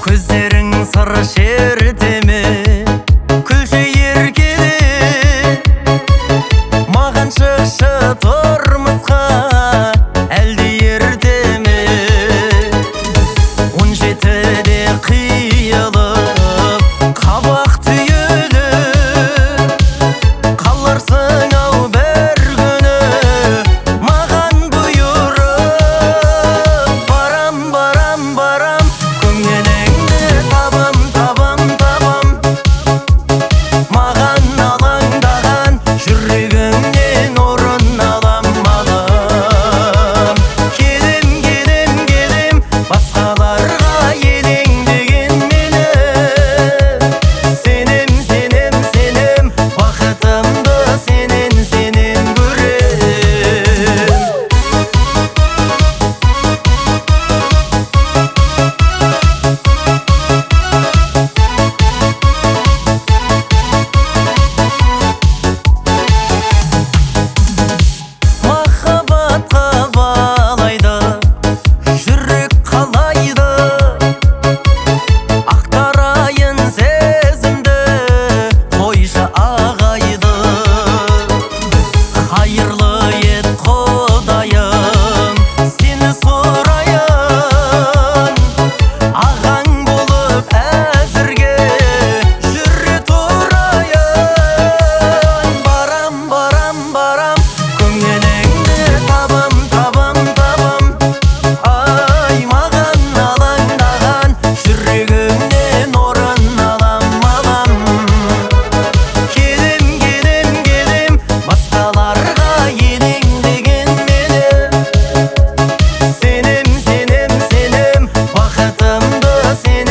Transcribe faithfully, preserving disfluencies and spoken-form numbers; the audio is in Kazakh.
көздерің сыр шертеме, күлші еркеле, маған шықшы тұрмысқа, әлде ертеме. Он жетіде қиылып, қабақ түйілі, қаларсың ау бір күні, маған бұйырып. Барам, барам, барам, көңіліңді табам, табам, табам. Маған алаңдаған жүрегіңнен орын алам, алам. Келем, келем, келем, басқаларға елеңдеген мені. Сенем, сенем, сенем, бақытымды сенен, сенен көрем. Махаббатқа балайды, жүрек қалайды, ақтарайын сезімді, қойшы ағайды. Қайырлы ет құдайым, сені сұрайын, ағаң болып әзірге жүре тұрайын. Барам, барам, барам, көңіліңді табам, табам, табам. Ай, маған алаңдаған жүрегіңнен орын алам, алам. Келем, келем, келем, басқаларға елеңдеген мені. Сенем, сенем, сенем, бақытымды сен